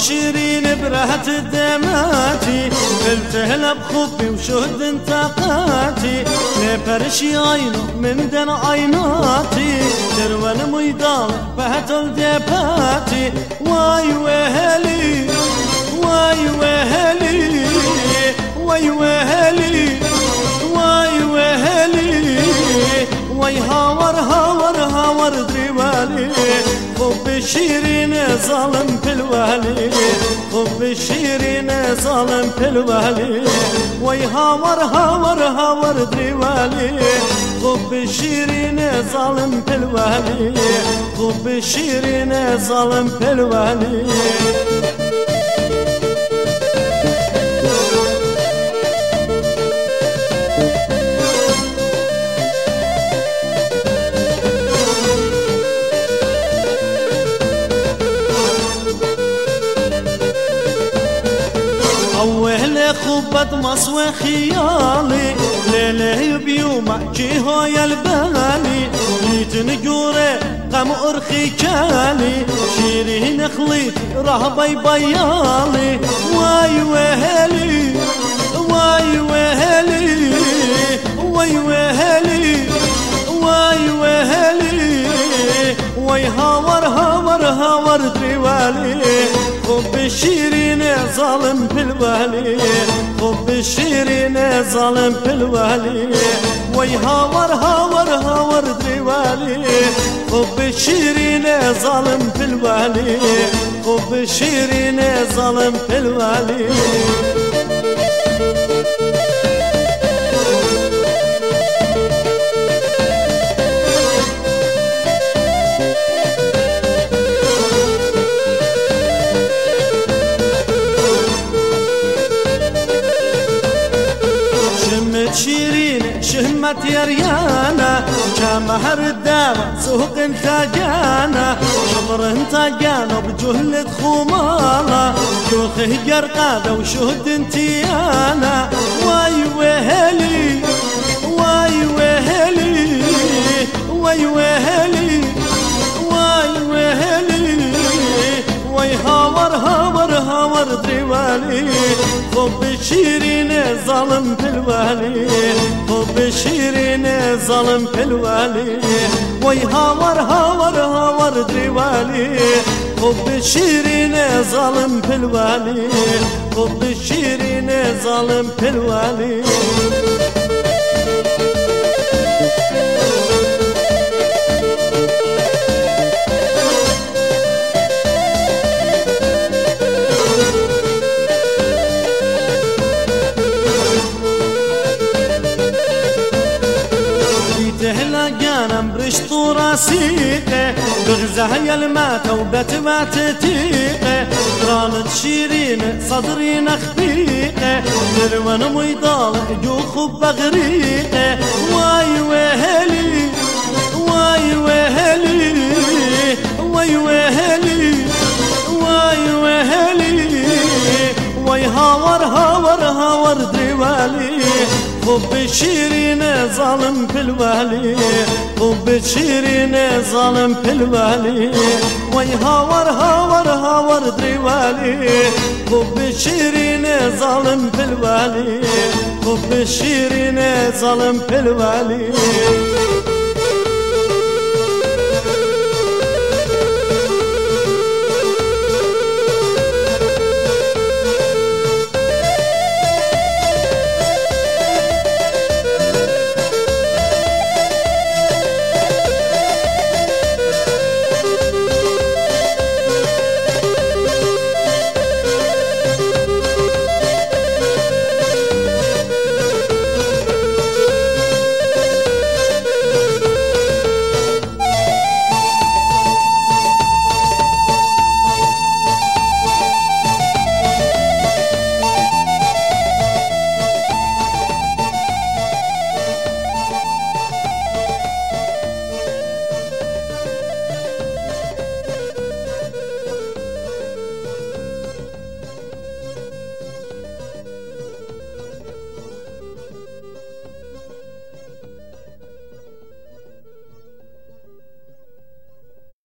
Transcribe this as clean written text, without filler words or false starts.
شيرين برهت دماتي قلتها بخبي وشهد انتقاتي لبرشي عينه من دن عيناتي تروى الميدان بهت الدباتي واي وهلي واي وهلي واي وهلي واي وهلي واي هاور هاور هاور دريوالي خب شيرين ظالم في الوالي خب شيرين ظالم في الوالي واي هاور هاور هاور دريوالي خب شيرين ظالم في الوالي خب شيرين ظالم في الوالي خبت مصوى خيالي ليلة بيوم جيها يلبالي ليتن جوري قم أرخي كالي شيرين خليت رهبي بيالي واي وهلي واي وهلي واي وهلي واي وهلي واي هاور هاور هاور دريوالي خب شيرين ظالم في الوالي خب شيرين ظالم في الوالي واي هاور هاور هاور دريوالي خب شيرين ظالم في الوالي خب شيرين ظالم في الوالي شيرين شهمت يريانا كمهر الدامة سوق انتاجانا شمر انتاجانا بجهلة خمالة جوخه قرقادة وشهد انتيانا واي وهلي واي وهلي واي وهلي واي وهلي واي هاور هاور هاور دريوالي خب شيرين ظالم في الوالي خب شيرين ظالم في الوالي واي هاور هاور هاور دريوالي خب شيرين ظالم في الوالي خب شيرين ظالم في الوالي تهلاقانا برشت راسيقه بغزها يلماته وبتبات تيقه رانت شيرين صدري نخفيقه دروان ميضال جوخ بغريقه واي وهلي واي وهلي واي وهلي واي وهلي واي هاور هاور هاور دريوالي خب شيرين ظالم في الوالي خب شيرين ظالم في الوالي واي هاور هاور هاور دريوالي خب شيرين ظالم في الوالي خب شيرين ظالم في الوالي